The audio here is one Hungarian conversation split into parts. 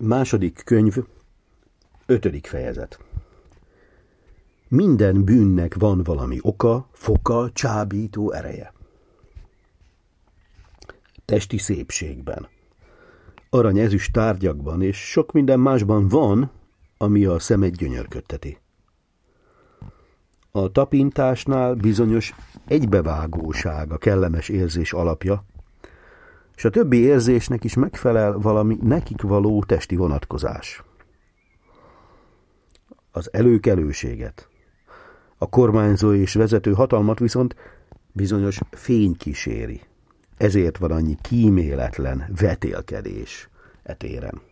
Második könyv, 5. fejezet. Minden bűnnek van valami oka, foka, csábító ereje. Testi szépségben, arany-ezüst tárgyakban és sok minden másban van, ami a szemet gyönyörködteti. A tapintásnál bizonyos egybevágóság a kellemes érzés alapja, és a többi érzésnek is megfelel valami nekik való testi vonatkozás. Az előkelőséget, a kormányzó és vezető hatalmat viszont bizonyos fény kíséri. Ezért van annyi kíméletlen vetélkedés e téren.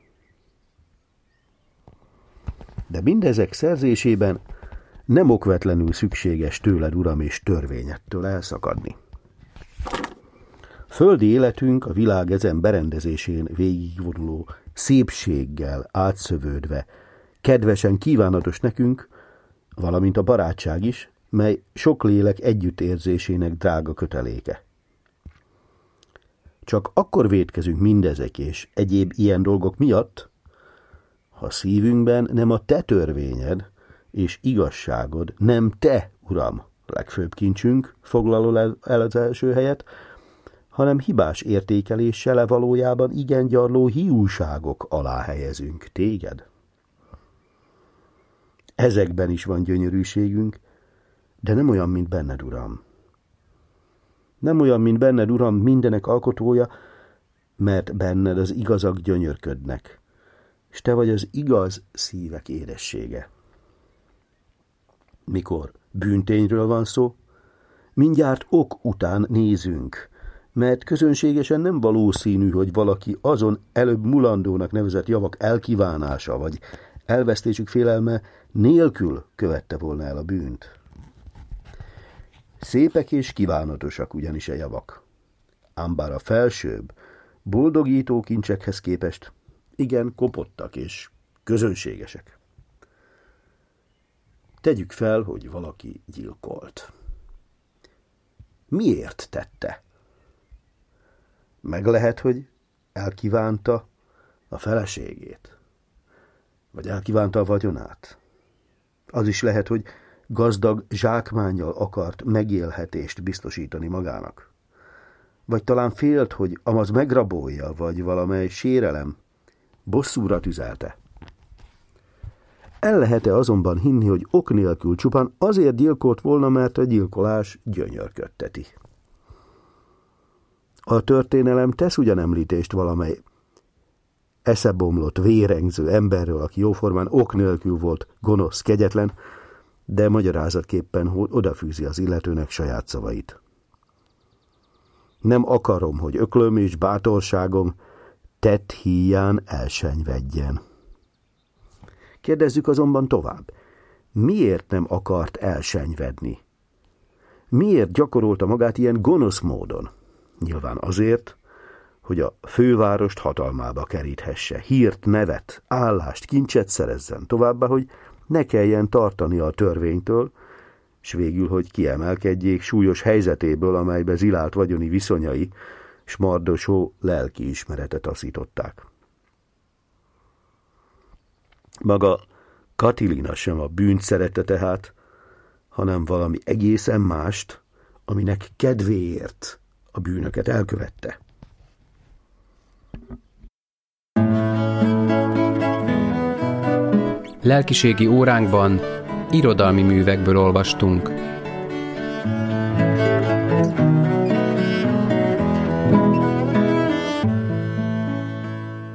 De mindezek szerzésében nem okvetlenül szükséges tőled, Uram, és törvényettől elszakadni. Földi életünk a világ ezen berendezésén végigvonuló szépséggel átszövődve, kedvesen kívánatos nekünk, valamint a barátság is, mely sok lélek együttérzésének drága köteléke. Csak akkor vétkezünk mindezek és egyéb ilyen dolgok miatt, ha szívünkben nem a te törvényed és igazságod, nem te, Uram, legfőbb kincsünk, foglalol el az első helyet, hanem hibás értékeléssel valójában igen gyarló hiúságok alá helyezünk téged. Ezekben is van gyönyörűségünk, de nem olyan, mint benned, Uram. Nem olyan, mint benned, Uram, mindenek alkotója, mert benned az igazak gyönyörködnek, és te vagy az igaz szívek édessége. Mikor bűntényről van szó, mindjárt ok után nézünk, mert közönségesen nem valószínű, hogy valaki azon előbb mulandónak nevezett javak elkívánása vagy elvesztésük félelme nélkül követte volna el a bűnt. Szépek és kívánatosak ugyanis a javak, ám bár a felsőbb, boldogító kincsekhez képest igen kopottak és közönségesek. Tegyük fel, hogy valaki gyilkolt. Miért tette? Meg lehet, hogy elkívánta a feleségét, vagy elkívánta a vagyonát. Az is lehet, hogy gazdag zsákmánnyal akart megélhetést biztosítani magának. Vagy talán félt, hogy amaz megrabolja, vagy valamely sérelem bosszúra tüzelte. El lehet-e azonban hinni, hogy ok nélkül csupán azért gyilkolt volna, mert a gyilkolás gyönyörködteti? A történelem tesz ugyan említést valamely eszebomlott, vérengző emberről, aki jóformán ok nélkül volt gonosz, kegyetlen, de magyarázatképpen odafűzi az illetőnek saját szavait. Nem akarom, hogy öklöm és bátorságom tett híján elsenyvedjen. Kérdezzük azonban tovább. Miért nem akart elsenyvedni? Miért gyakorolta magát ilyen gonosz módon? Nyilván azért, hogy a fővárost hatalmába keríthesse, hírt, nevet, állást, kincset szerezzen, továbbá, hogy ne kelljen tartania a törvénytől, s végül, hogy kiemelkedjék súlyos helyzetéből, amelybe zilált vagyoni viszonyai s mardosó lelkiismerete taszították. Maga Katilina sem a bűnt szerette tehát, hanem valami egészen mást, aminek kedvéért a bűnöket elkövette. Lelkiségi óránkban irodalmi művekből olvastunk.